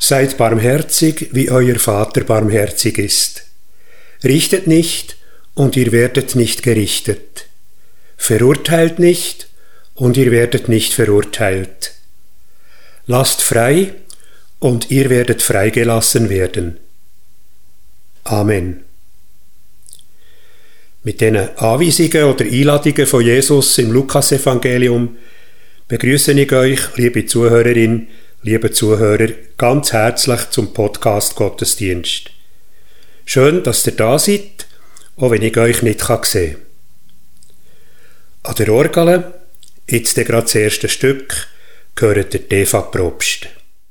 Seid barmherzig, wie euer Vater barmherzig ist. Richtet nicht, und ihr werdet nicht gerichtet. Verurteilt nicht, und ihr werdet nicht verurteilt. Lasst frei, und ihr werdet freigelassen werden. Amen. Mit diesen Anweisungen oder Einladungen von Jesus im Lukasevangelium begrüße ich euch, liebe Zuhörerin, liebe Zuhörer, ganz herzlich zum Podcast Gottesdienst. Schön, dass ihr da seid, auch wenn ich euch nicht sehen kann. An der Orgel, jetzt gerade das erste Stück, gehört der Eva Probst.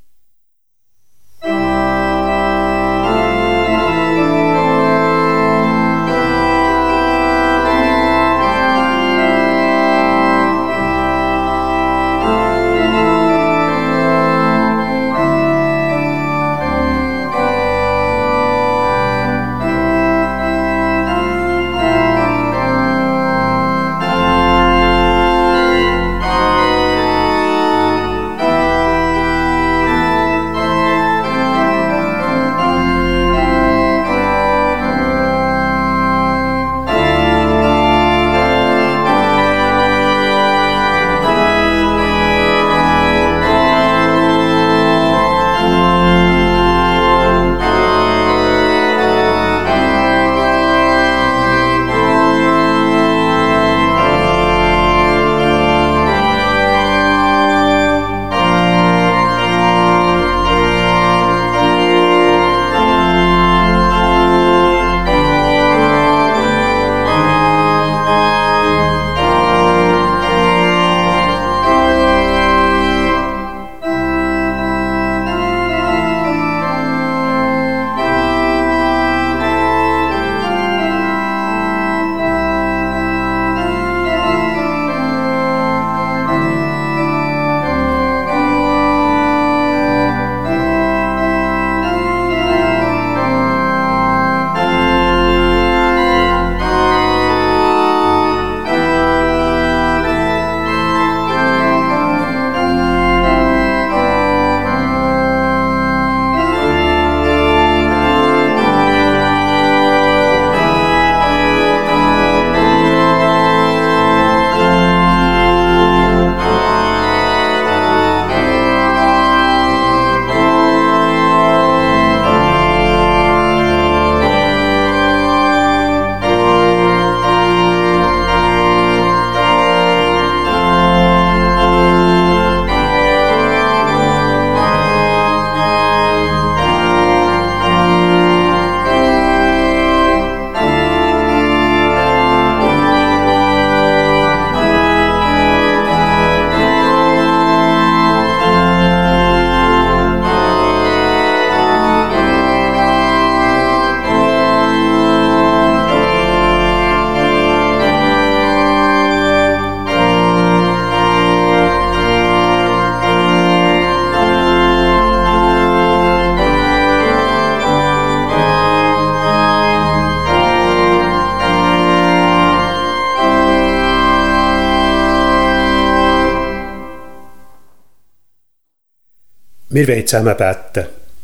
Wir wollen zusammen beten.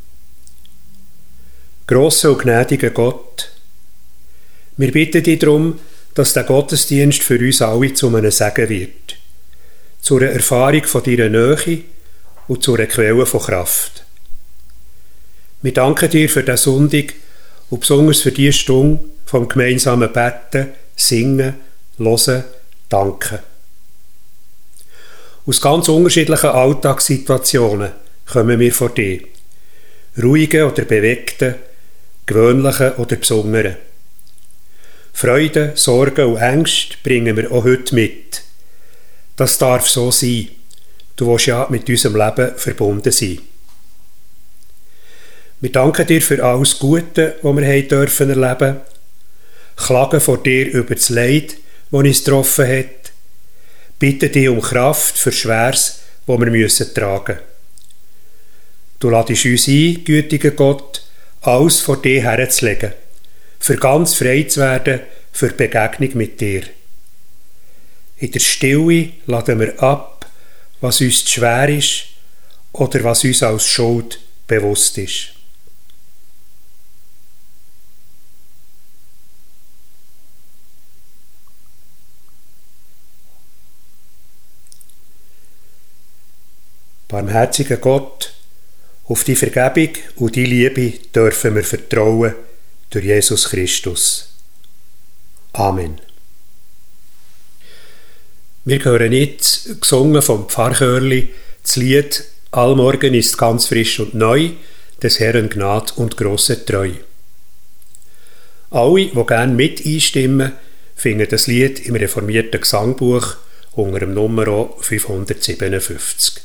Grosser und gnädiger Gott, wir bitten dich darum, dass der Gottesdienst für uns alle zu einem Segen wird, zu einer Erfahrung von deiner Nähe und zu einer Quelle von Kraft. Wir danken dir für diesen Sonntag und besonders für diese Stunde vom gemeinsamen Beten, Singen, Hören, Danken. Aus ganz unterschiedlichen Alltagssituationen kommen wir vor dir. Ruhigen oder bewegten, gewöhnlichen oder besonderen. Freude, Sorgen und Ängste bringen wir auch heute mit. Das darf so sein. Du willst ja mit unserem Leben verbunden sein. Wir danken dir für alles Gute, was wir erleben dürfen. Klagen vor dir über das Leid, das uns getroffen hat. Bitten dich um Kraft für Schweres, das wir tragen müssen. Du ladest uns ein, gütiger Gott, alles vor dir herzulegen, für ganz frei zu werden, für die Begegnung mit dir. In der Stille laden wir ab, was uns zu schwer ist oder was uns als Schuld bewusst ist. Barmherziger Gott, auf die Vergebung und die Liebe dürfen wir vertrauen durch Jesus Christus. Amen. Wir hören jetzt, gesungen vom Pfarrchörli, das Lied «Allmorgen ist ganz frisch und neu, des Herrn Gnad und grosse Treu». Alle, die gerne mit einstimmen, finden das Lied im reformierten Gesangbuch unter dem Nummer 557.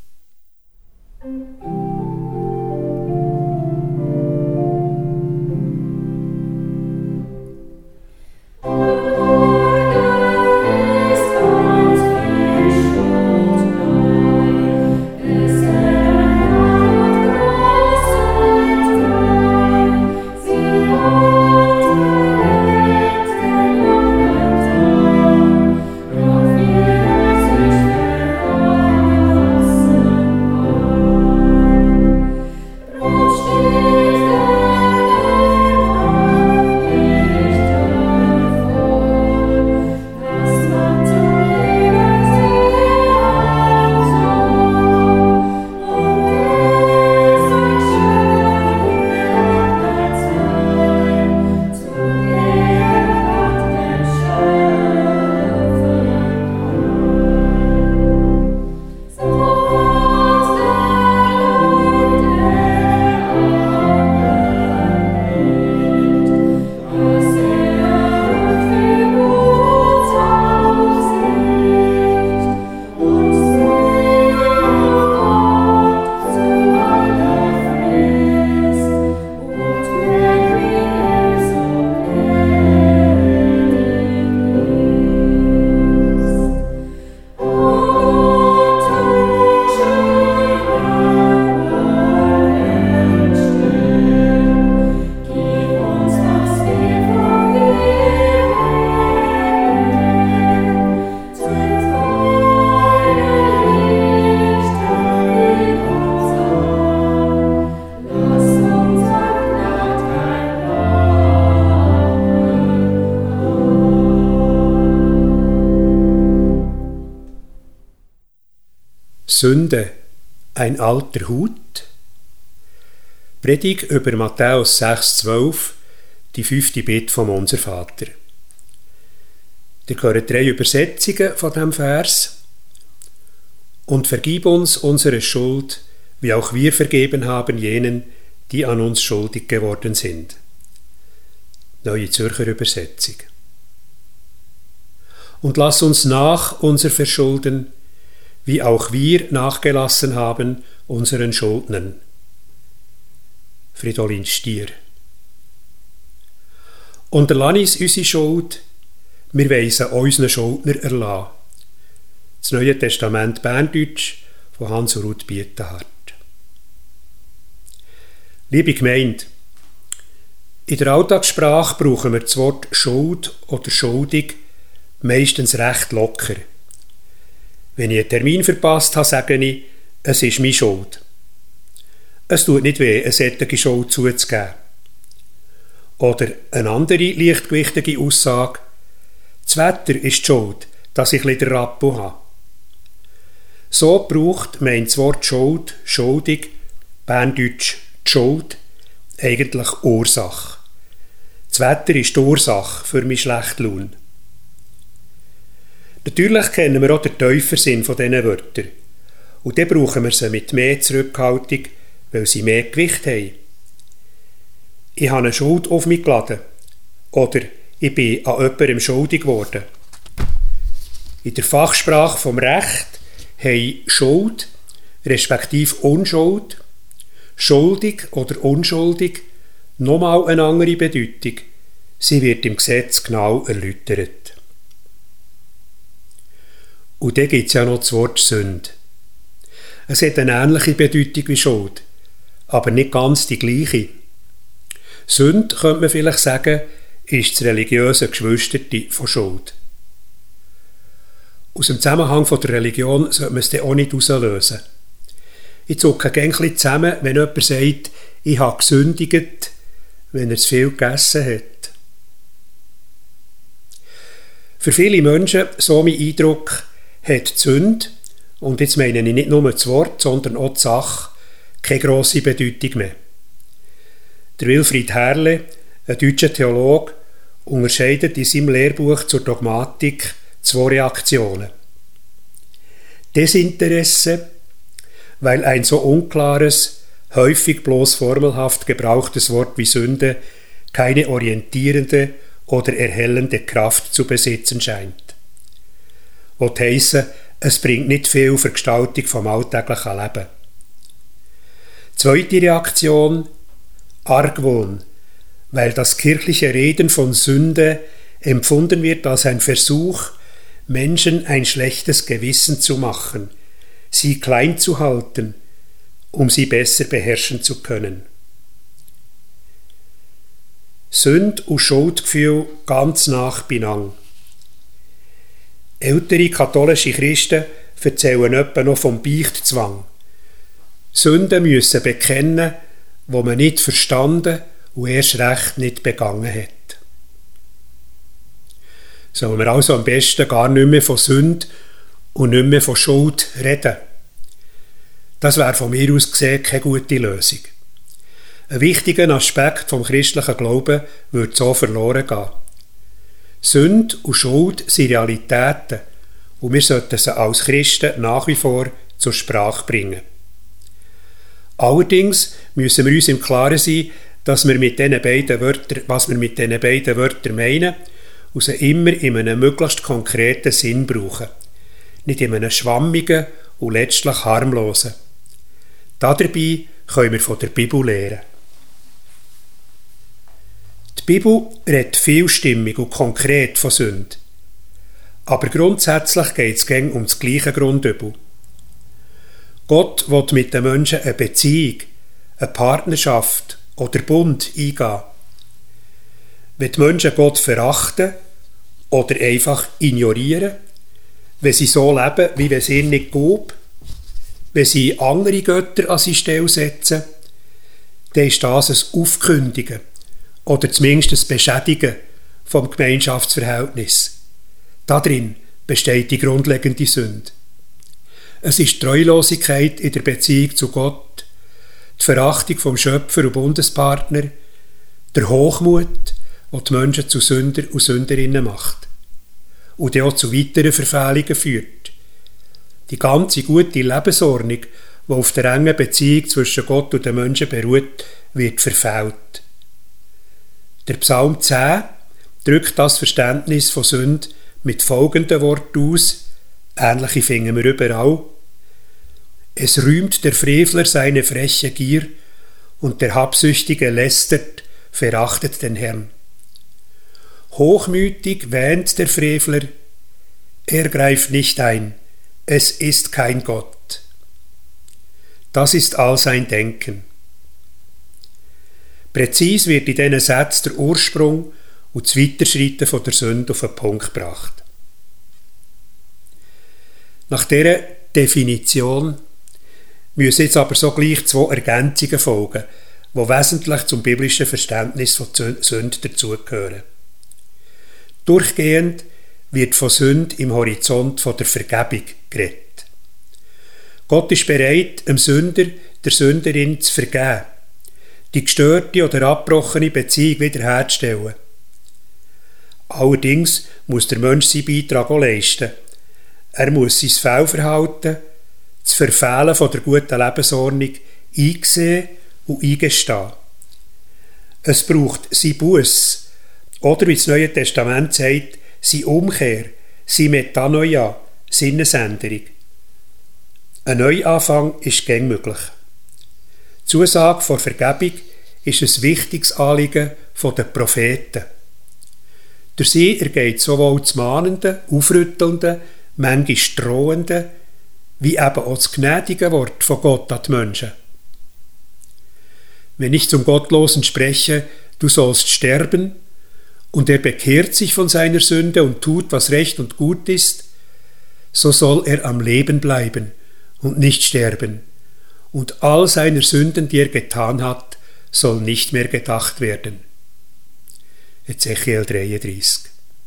Sünde, ein alter Hut? Predigt über Matthäus 6,12, die 5. Bitte vom Unser Vater. Ihr hört 3 Übersetzungen von diesem Vers. Und vergib uns unsere Schuld, wie auch wir vergeben haben jenen, die an uns schuldig geworden sind. Neue Zürcher Übersetzung. Und lass uns nach unser Verschulden, wie auch wir nachgelassen haben unseren Schuldnern. Fridolin Stier. Unterlass uns unsere Schuld, wir weisen unseren Schuldner erlassen. Das Neue Testament Berndeutsch von Hans und Ruth Bietenhardt. Liebe Gemeinde, in der Alltagssprache brauchen wir das Wort Schuld oder schuldig meistens recht locker. Wenn ich einen Termin verpasst habe, sage ich, es ist meine Schuld. Es tut nicht weh, eine solche Schuld zuzugeben. Oder eine andere leichtgewichtige Aussage, das Wetter ist die Schuld, dass ich ein bisschen Rappo habe. So braucht meint das Wort Schuld, schuldig, Berndeutsch die Schuld, eigentlich Ursache. Das Wetter ist die Ursache für meine schlechte Laune. Natürlich kennen wir auch den tiefen Sinn von diesen Wörtern. Und dann brauchen wir sie mit mehr Zurückhaltung, weil sie mehr Gewicht haben. Ich habe eine Schuld auf mich geladen. Oder ich bin an jemandem schuldig geworden. In der Fachsprache vom Recht haben Schuld, respektive Unschuld, schuldig oder unschuldig, nochmal eine andere Bedeutung. Sie wird im Gesetz genau erläutert. Und dann gibt es ja noch das Wort Sünde. Es hat eine ähnliche Bedeutung wie Schuld, aber nicht ganz die gleiche. Sünde, könnte man vielleicht sagen, ist das religiöse Geschwisterte von Schuld. Aus dem Zusammenhang von der Religion sollte man es dann auch nicht herauslösen. Ich zucke gerne ein bisschen zusammen, wenn jemand sagt, ich habe gesündigt, wenn er zu viel gegessen hat. Für viele Menschen, so mein Eindruck, hat die Sünde, und jetzt meine ich nicht nur das Wort, sondern auch die Sache, keine grosse Bedeutung mehr. Der Wilfried Herrle, ein deutscher Theologe, unterscheidet in seinem Lehrbuch zur Dogmatik 2 Reaktionen. Desinteresse, weil ein so unklares, häufig bloß formelhaft gebrauchtes Wort wie Sünde keine orientierende oder erhellende Kraft zu besitzen scheint. Will heissen, es bringt nicht viel für die Gestaltung vom alltäglichen Leben. Zweite Reaktion, Argwohn, weil das kirchliche Reden von Sünde empfunden wird als ein Versuch, Menschen ein schlechtes Gewissen zu machen, sie klein zu halten, um sie besser beherrschen zu können. Sünde und Schuldgefühl ganz nach benang. Ältere katholische Christen erzählen etwa noch vom Beichtzwang. Sünden müssen bekennen, wo man nicht verstanden und erst recht nicht begangen hat. Sollen wir also am besten gar nicht mehr von Sünde und nicht mehr von Schuld reden? Das wäre von mir aus gesehen keine gute Lösung. Ein wichtiger Aspekt vom christlichen Glauben würde so verloren gehen. Sünde und Schuld sind Realitäten und wir sollten sie als Christen nach wie vor zur Sprache bringen. Allerdings müssen wir uns im Klaren sein, was wir mit diesen beiden Wörtern meinen und sie immer in einem möglichst konkreten Sinn brauchen. Nicht in einem schwammigen und letztlich harmlosen. Dabei können wir von der Bibel lernen. Die Bibel redet vielstimmig und konkret von Sünde. Aber grundsätzlich geht es um das gleiche Grundübel. Gott will mit den Menschen eine Beziehung, eine Partnerschaft oder Bund eingehen. Wenn die Menschen Gott verachten oder einfach ignorieren, wenn sie so leben, wie wenn es ihnen nicht gibt, wenn sie andere Götter an seine Stelle setzen, dann ist das ein Aufkündigen oder zumindest ein Beschädigen vom Gemeinschaftsverhältnis. Darin besteht die grundlegende Sünde. Es ist die Treulosigkeit in der Beziehung zu Gott, die Verachtung vom Schöpfer und Bundespartner, der Hochmut, der die Menschen zu Sünder und Sünderinnen macht und der auch zu weiteren Verfehlungen führt. Die ganze gute Lebensordnung, die auf der engen Beziehung zwischen Gott und den Menschen beruht, wird verfehlt. Der Psalm 10 drückt das Verständnis von Sünde mit folgenden Worten aus, ähnliche finden wir überall. Es rühmt der Frevler seine freche Gier und der Habsüchtige lästert, verachtet den Herrn. Hochmütig wähnt der Frevler, er greift nicht ein, es ist kein Gott. Das ist all sein Denken. Präzis wird in diesen Sätzen der Ursprung und das Weiterschreiten von der Sünde auf den Punkt gebracht. Nach dieser Definition müssen jetzt aber sogleich 2 Ergänzungen folgen, die wesentlich zum biblischen Verständnis von Sünde dazugehören. Durchgehend wird von Sünde im Horizont von der Vergebung geredet. Gott ist bereit, dem Sünder, der Sünderin zu vergeben, die gestörte oder abgebrochene Beziehung wiederherzustellen. Allerdings muss der Mensch seinen Beitrag auch leisten. Er muss sein Fehlverhalten, das Verfehlen von der guten Lebensordnung einsehen und eingestehen. Es braucht sein Buß, oder wie das Neue Testament sagt, seine Umkehr, seine Metanoia, Sinnesänderung. Ein Neuanfang ist gern möglich. Die Zusage vor Vergebung ist ein wichtiges Anliegen der Propheten. Durch sie ergeht sowohl das Mahnende, Aufrüttelnde, manchmal Drohende, wie eben auch das gnädige Wort von Gott an die Menschen. Wenn ich zum Gottlosen spreche, du sollst sterben, und er bekehrt sich von seiner Sünde und tut, was recht und gut ist, so soll er am Leben bleiben und nicht sterben, und all seiner Sünden, die er getan hat, soll nicht mehr gedacht werden. Ezechiel 33.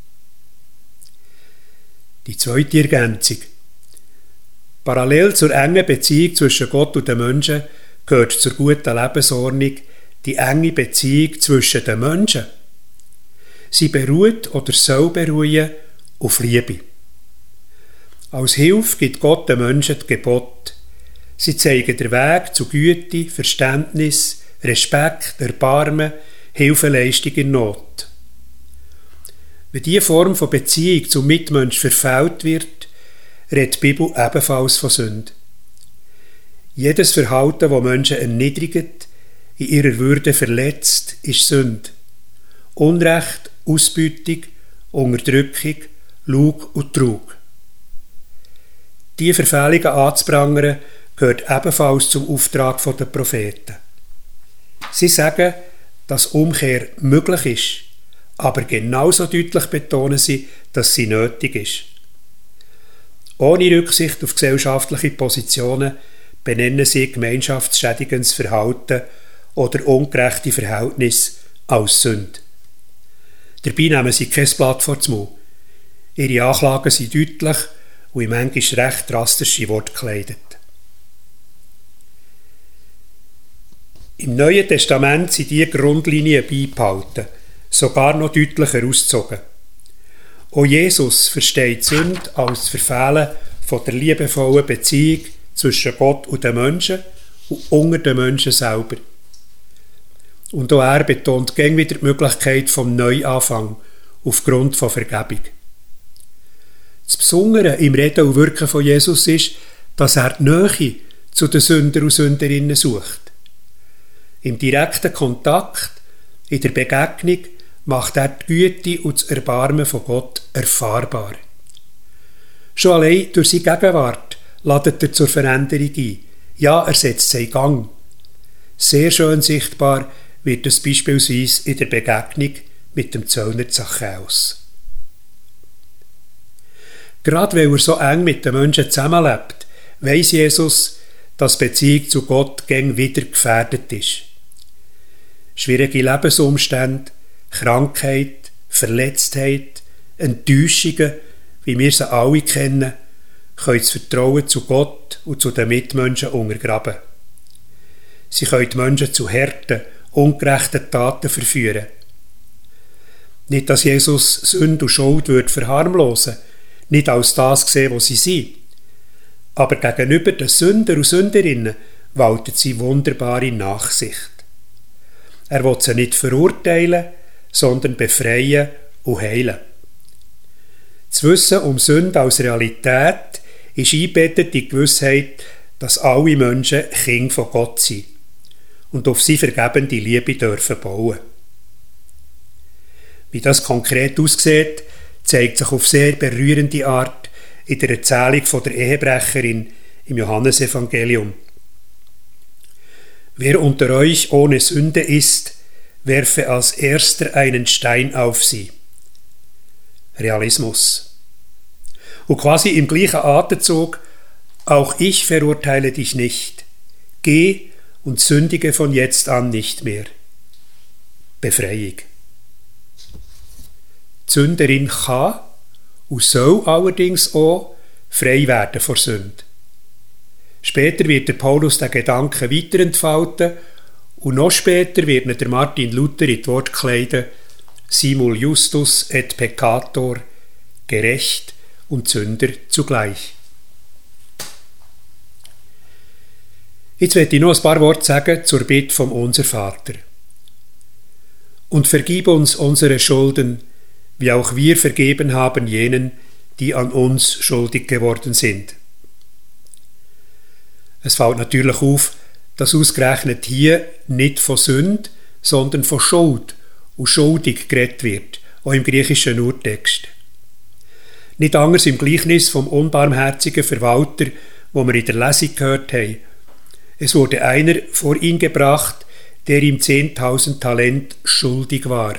Die zweite Ergänzung. Parallel zur engen Beziehung zwischen Gott und den Menschen gehört zur guten Lebensordnung die enge Beziehung zwischen den Menschen. Sie beruht oder soll beruhen auf Liebe. Als Hilfe gibt Gott den Menschen die Gebote. Sie zeigen den Weg zu Güte, Verständnis, Respekt, Erbarmen, Hilfeleistung in Not. Wenn diese Form von Beziehung zum Mitmensch verfehlt wird, redet die Bibel ebenfalls von Sünde. Jedes Verhalten, das Menschen erniedrigt, in ihrer Würde verletzt, ist Sünde. Unrecht, Ausbeutung, Unterdrückung, Lug und Trug. Diese Verfehlungen anzuprangern, gehört ebenfalls zum Auftrag der Propheten. Sie sagen, dass Umkehr möglich ist, aber genauso deutlich betonen sie, dass sie nötig ist. Ohne Rücksicht auf gesellschaftliche Positionen benennen sie gemeinschaftsschädigendes Verhalten oder ungerechte Verhältnisse als Sünde. Dabei nehmen sie kein Blatt vor den Mund. Ihre Anklagen sind deutlich und in manchmal recht drastische Worte gekleidet. Im Neuen Testament sind diese Grundlinien beibehalten, sogar noch deutlicher ausgezogen. Auch Jesus versteht Sünde als das Verfehlen von der liebevollen Beziehung zwischen Gott und den Menschen und unter den Menschen selber. Und auch er betont gern wieder die Möglichkeit vom Neuanfang aufgrund von Vergebung. Das Besondere im Reden und Wirken von Jesus ist, dass er die Nähe zu den Sündern und Sünderinnen sucht. Im direkten Kontakt, in der Begegnung, macht er die Güte und das Erbarmen von Gott erfahrbar. Schon allein durch seine Gegenwart ladet er zur Veränderung ein. Ja, er setzt sie in Gang. Sehr schön sichtbar wird es beispielsweise in der Begegnung mit dem Zöllner Zachäus. Gerade weil er so eng mit den Menschen zusammenlebt, weiss Jesus, dass die Beziehung zu Gott gern wieder gefährdet ist. Schwierige Lebensumstände, Krankheit, Verletztheit, Enttäuschungen, wie wir sie alle kennen, können das Vertrauen zu Gott und zu den Mitmenschen untergraben. Sie können die Menschen zu harten, ungerechten Taten verführen. Nicht, dass Jesus Sünde und Schuld verharmlosen würde, nicht als das sehen, was sie sind. Aber gegenüber den Sündern und Sünderinnen waltet sie wunderbare Nachsicht. Er will sie nicht verurteilen, sondern befreien und heilen. Das Wissen um Sünde als Realität ist eingebettet in die Gewissheit, dass alle Menschen Kinder von Gott sind und auf sie vergebende Liebe dürfen bauen. Wie das konkret aussieht, zeigt sich auf sehr berührende Art in der Erzählung von der Ehebrecherin im Johannesevangelium. Wer unter euch ohne Sünde ist, werfe als erster einen Stein auf sie. Realismus. Und quasi im gleichen Atemzug: Auch ich verurteile dich nicht. Geh und sündige von jetzt an nicht mehr. Befreiung. Die Sünderin kann und soll allerdings auch frei werden vor Sünde. Später wird der Paulus den Gedanken weiterentfalten und noch später wird ihn der Martin Luther in die Worte kleiden: Simul justus et peccator, gerecht und Sünder zugleich. Jetzt möchte ich noch ein paar Worte sagen zur Bitte vom Unser Vater. Und vergib uns unsere Schulden, wie auch wir vergeben haben jenen, die an uns schuldig geworden sind. Es fällt natürlich auf, dass ausgerechnet hier nicht von Sünde, sondern von Schuld und schuldig geredet wird, auch im griechischen Urtext. Nicht anders im Gleichnis vom unbarmherzigen Verwalter, wo wir in der Lesung gehört haben. Es wurde einer vor ihn gebracht, der ihm 10.000 Talent schuldig war.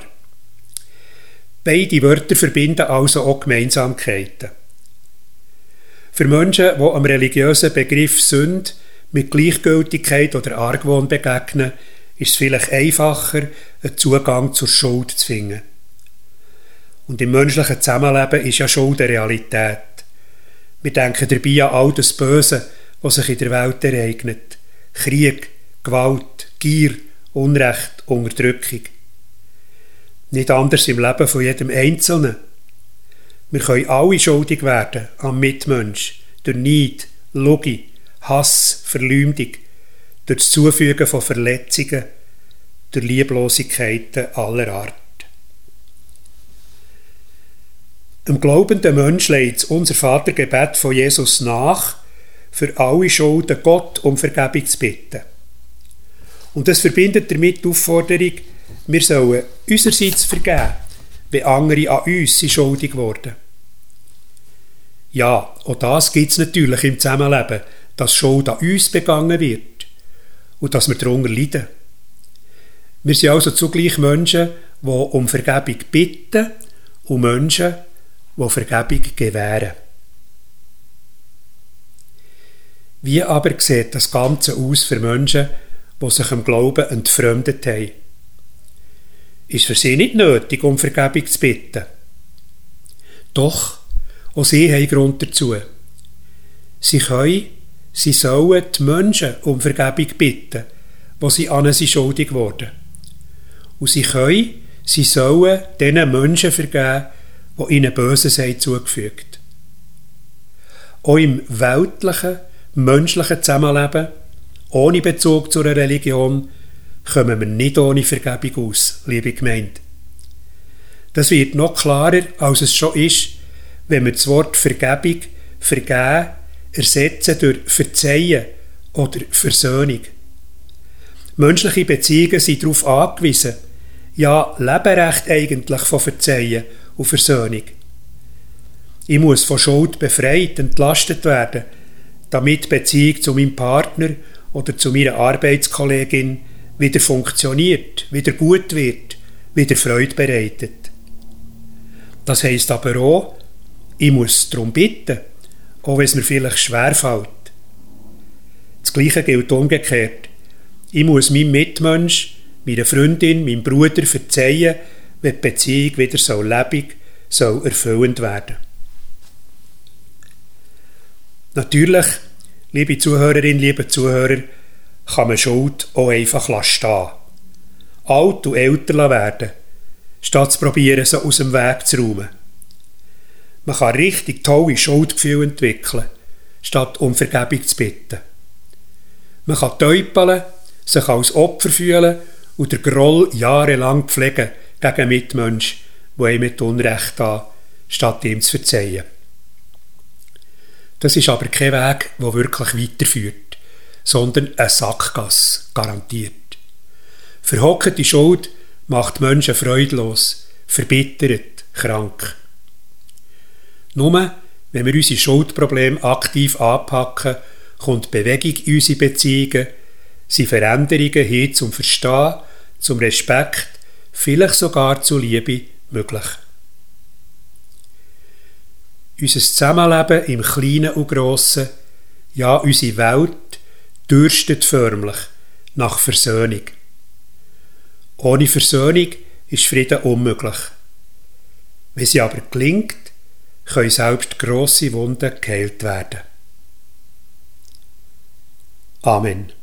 Beide Wörter verbinden also auch Gemeinsamkeiten. Für Menschen, die am religiösen Begriff Sünde mit Gleichgültigkeit oder Argwohn begegnen, ist es vielleicht einfacher, einen Zugang zur Schuld zu finden. Und im menschlichen Zusammenleben ist ja Schuld eine Realität. Wir denken dabei an all das Böse, was sich in der Welt ereignet. Krieg, Gewalt, Gier, Unrecht, Unterdrückung. Nicht anders im Leben von jedem Einzelnen. Wir können alle schuldig werden am Mitmensch, durch Neid, Lüge, Hass, Verleumdung, durch das Zufügen von Verletzungen, durch Lieblosigkeiten aller Art. Dem glaubenden Mensch legt unser Vatergebet von Jesus nach, für alle Schulden Gott um Vergebung zu bitten. Und das verbindet damit die Aufforderung, wir sollen unsererseits vergeben, wenn andere an uns sind schuldig wurden. Ja, auch das gibt es natürlich im Zusammenleben, dass Schuld an uns begangen wird und dass wir darunter leiden. Wir sind also zugleich Menschen, die um Vergebung bitten und Menschen, die Vergebung gewähren. Wie aber sieht das Ganze aus für Menschen, die sich im Glauben entfremdet haben? Ist für sie nicht nötig, um Vergebung zu bitten? Doch, auch sie haben Grund dazu. Sie sollen die Menschen um Vergebung bitten, wo sie an sie schuldig wurden. Und sie sollen diesen Menschen vergeben, die ihnen Böses haben zugefügt. Auch im weltlichen, menschlichen Zusammenleben, ohne Bezug zu einer Religion, kommen wir nicht ohne Vergebung aus, liebe Gemeinde. Das wird noch klarer, als es schon ist, wenn wir das Wort Vergebung, vergeben, ersetzen durch Verzeihen oder Versöhnung. Menschliche Beziehungen sind darauf angewiesen, ja, leben recht eigentlich von Verzeihen und Versöhnung. Ich muss von Schuld befreit, entlastet werden, damit die Beziehung zu meinem Partner oder zu meiner Arbeitskollegin wieder funktioniert, wieder gut wird, wieder Freude bereitet. Das heisst aber auch, ich muss darum bitten, auch wenn es mir vielleicht schwerfällt. Das Gleiche gilt umgekehrt. Ich muss meinem Mitmensch, meiner Freundin, meinem Bruder verzeihen, wenn die Beziehung wieder so lebendig, so erfüllend werden. Natürlich, liebe Zuhörerinnen, liebe Zuhörer, kann man Schuld auch einfach stehen. Alt und älter werden, statt zu probieren, sie aus dem Weg zu räumen. Man kann richtig tolle Schuldgefühle entwickeln, statt um Vergebung zu bitten. Man kann täupeln, sich als Opfer fühlen und den Groll jahrelang pflegen gegen Mitmenschen, die einem mit Unrecht an, statt ihm zu verzeihen. Das ist aber kein Weg, der wirklich weiterführt, sondern eine Sackgasse, garantiert. Verhockte Schuld macht Menschen freudlos, verbittert, krank. Nur, wenn wir unsere Schuldprobleme aktiv anpacken, kommt Bewegung in unsere Beziehungen, sind Veränderungen hin zum Verstehen, zum Respekt, vielleicht sogar zur Liebe möglich. Unser Zusammenleben im Kleinen und Grossen, ja unsere Welt, dürstet förmlich nach Versöhnung. Ohne Versöhnung ist Frieden unmöglich. Wenn sie aber gelingt, können selbst grosse Wunden geheilt werden. Amen.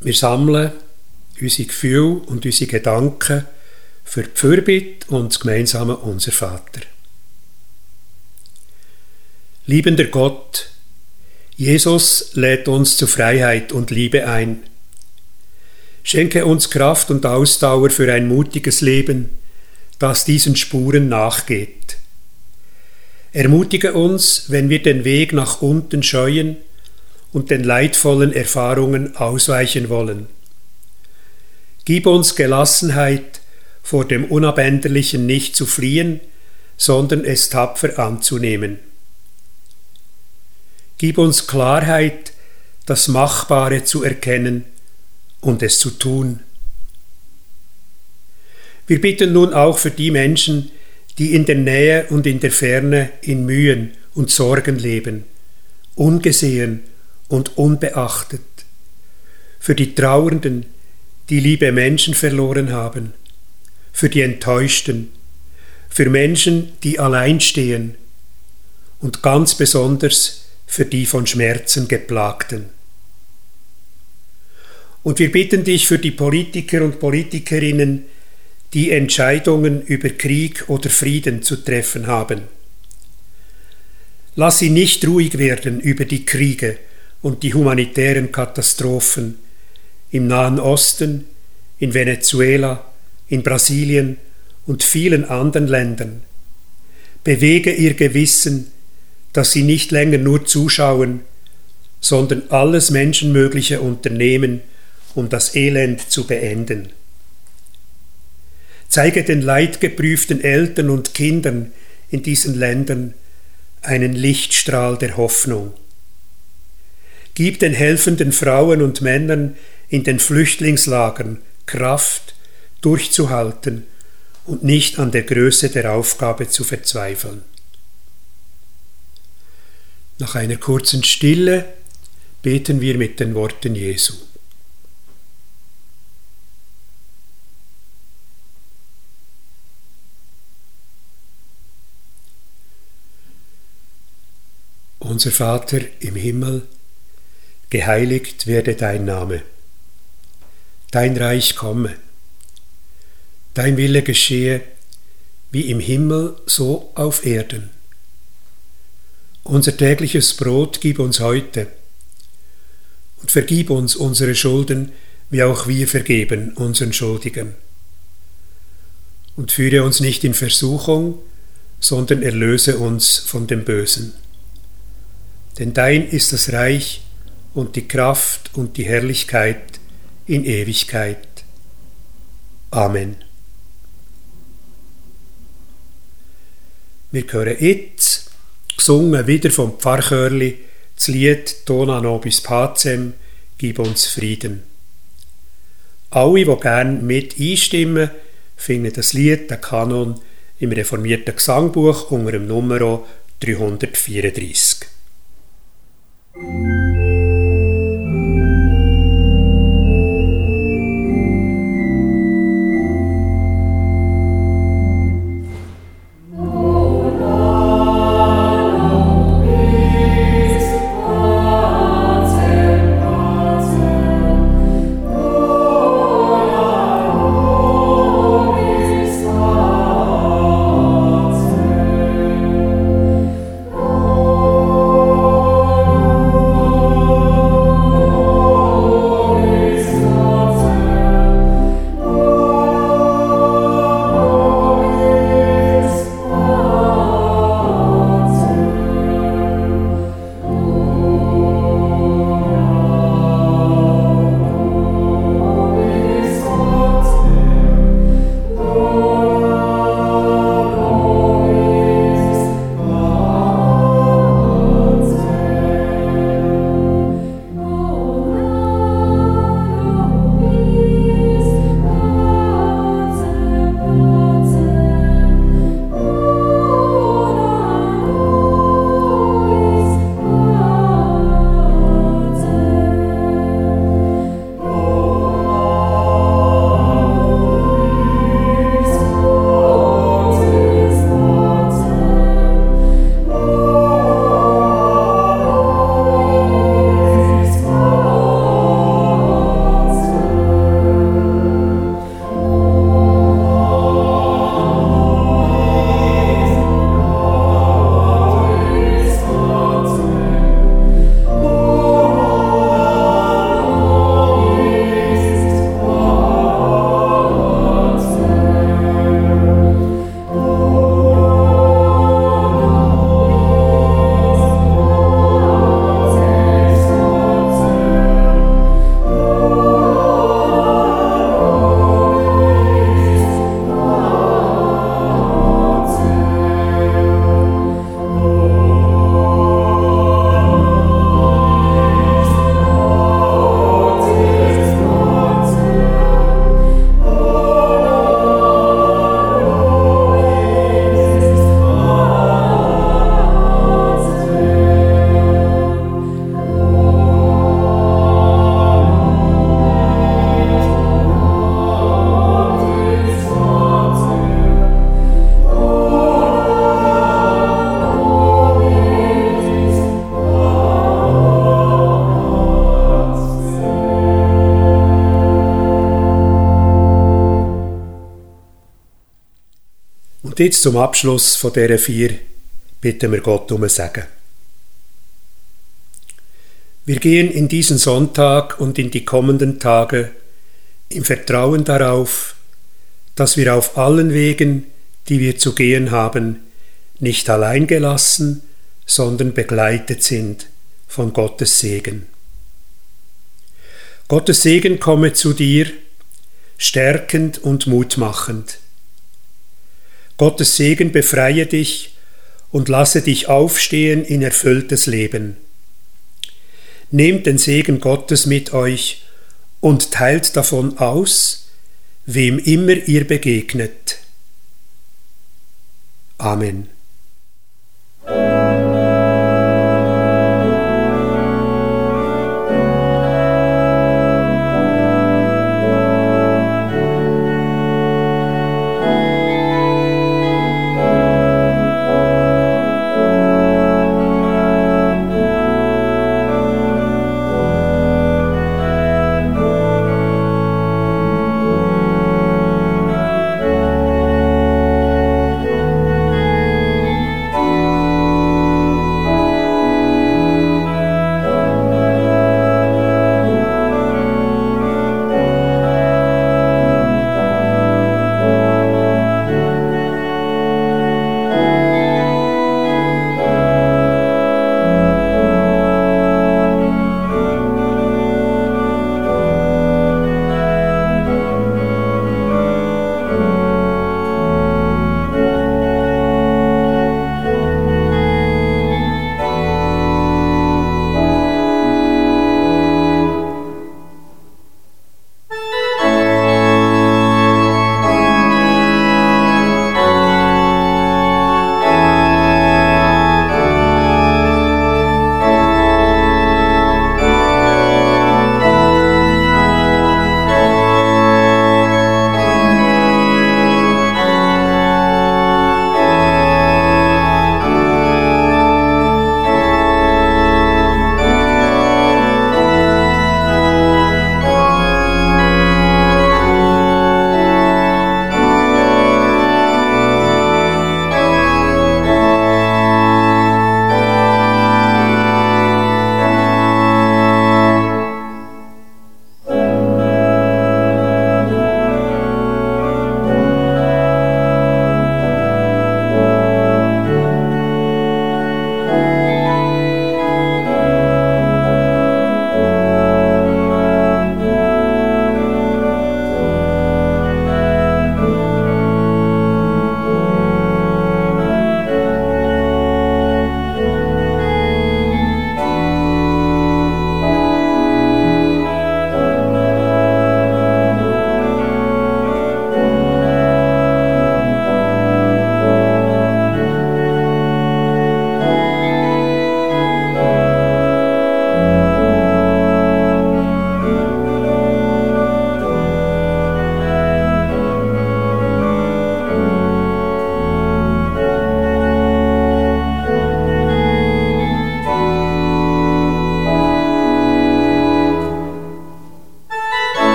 Wir sammeln unsere Gefühle und unsere Gedanken für die Fürbitte und das gemeinsame Unser Vater. Liebender Gott, Jesus lädt uns zu Freiheit und Liebe ein. Schenke uns Kraft und Ausdauer für ein mutiges Leben, das diesen Spuren nachgeht. Ermutige uns, wenn wir den Weg nach unten scheuen und den leidvollen Erfahrungen ausweichen wollen. Gib uns Gelassenheit, vor dem Unabänderlichen nicht zu fliehen, sondern es tapfer anzunehmen. Gib uns Klarheit, das Machbare zu erkennen und es zu tun. Wir bitten nun auch für die Menschen, die in der Nähe und in der Ferne in Mühen und Sorgen leben, ungesehen und unbeachtet, für die Trauernden, die liebe Menschen verloren haben, für die Enttäuschten, für Menschen, die allein stehen und ganz besonders für die von Schmerzen Geplagten. Und wir bitten dich für die Politiker und Politikerinnen, die Entscheidungen über Krieg oder Frieden zu treffen haben. Lass sie nicht ruhig werden über die Kriege und die humanitären Katastrophen im Nahen Osten, in Venezuela, in Brasilien und vielen anderen Ländern. Bewege ihr Gewissen, dass sie nicht länger nur zuschauen, sondern alles Menschenmögliche unternehmen, um das Elend zu beenden. Zeige den leidgeprüften Eltern und Kindern in diesen Ländern einen Lichtstrahl der Hoffnung. Gib den helfenden Frauen und Männern in den Flüchtlingslagern Kraft, durchzuhalten und nicht an der Größe der Aufgabe zu verzweifeln. Nach einer kurzen Stille beten wir mit den Worten Jesu. Unser Vater im Himmel, geheiligt werde dein Name. Dein Reich komme. Dein Wille geschehe, wie im Himmel, so auf Erden. Unser tägliches Brot gib uns heute und vergib uns unsere Schulden, wie auch wir vergeben unseren Schuldigen. Und führe uns nicht in Versuchung, sondern erlöse uns von dem Bösen. Denn dein ist das Reich und die Kraft und die Herrlichkeit in Ewigkeit. Amen. Wir hören jetzt, gesungen wieder vom Pfarrchörli, das Lied «Dona nobis pacem», «Gib uns Frieden». Alle, die gerne mit einstimmen, finden das Lied, den Kanon, im reformierten Gesangbuch unter dem Nummer 334. Oh jetzt zum Abschluss von dieser 4 bitten wir Gott um ein Segen. Wir gehen in diesen Sonntag und in die kommenden Tage im Vertrauen darauf, dass wir auf allen Wegen, die wir zu gehen haben, nicht allein gelassen, sondern begleitet sind von Gottes Segen. Gottes Segen komme zu dir, stärkend und mutmachend. Gottes Segen befreie dich und lasse dich aufstehen in erfülltes Leben. Nehmt den Segen Gottes mit euch und teilt davon aus, wem immer ihr begegnet. Amen.